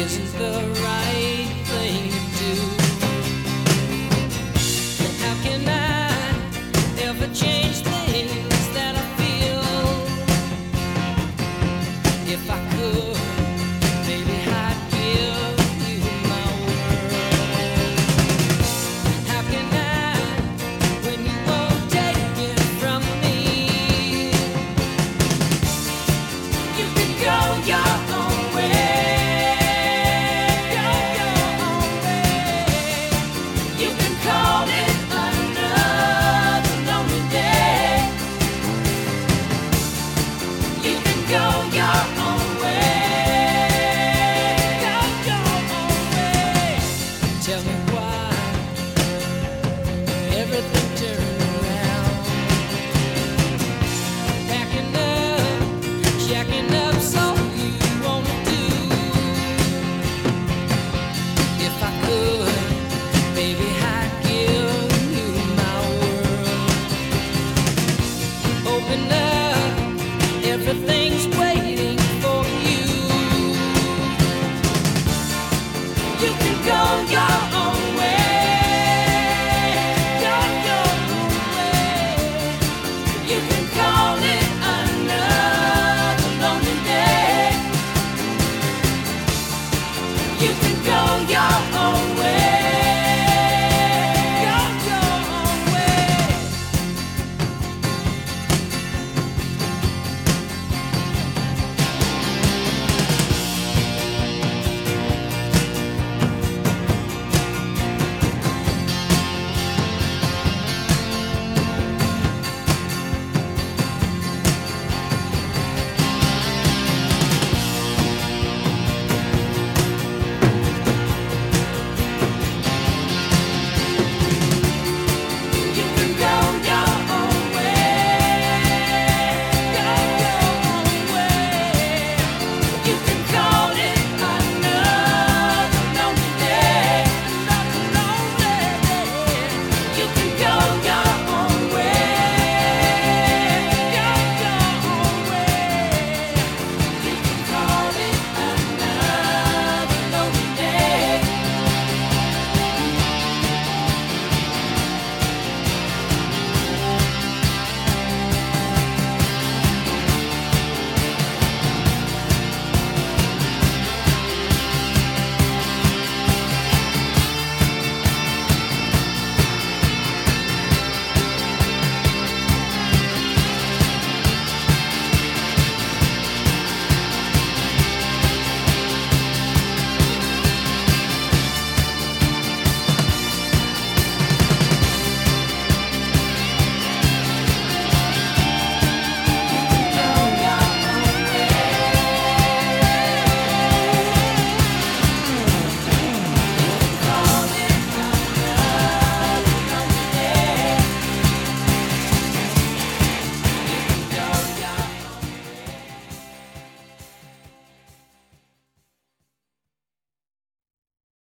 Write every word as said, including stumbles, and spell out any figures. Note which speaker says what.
Speaker 1: isn't the right thing to do. How can I ever change things that I feel? If I could, baby, I'd give you my world. How can I, when you won't take it from me? You can go your own way, go your own way. You can call it another lonely day. You can go your own way, go your own way. Tell me why everything turned around. Packing up, checking up, so you wanna do. If I could, baby, I'd give you my world. Open up, everything's waiting for you. You can go your own way, go your own way. You can call it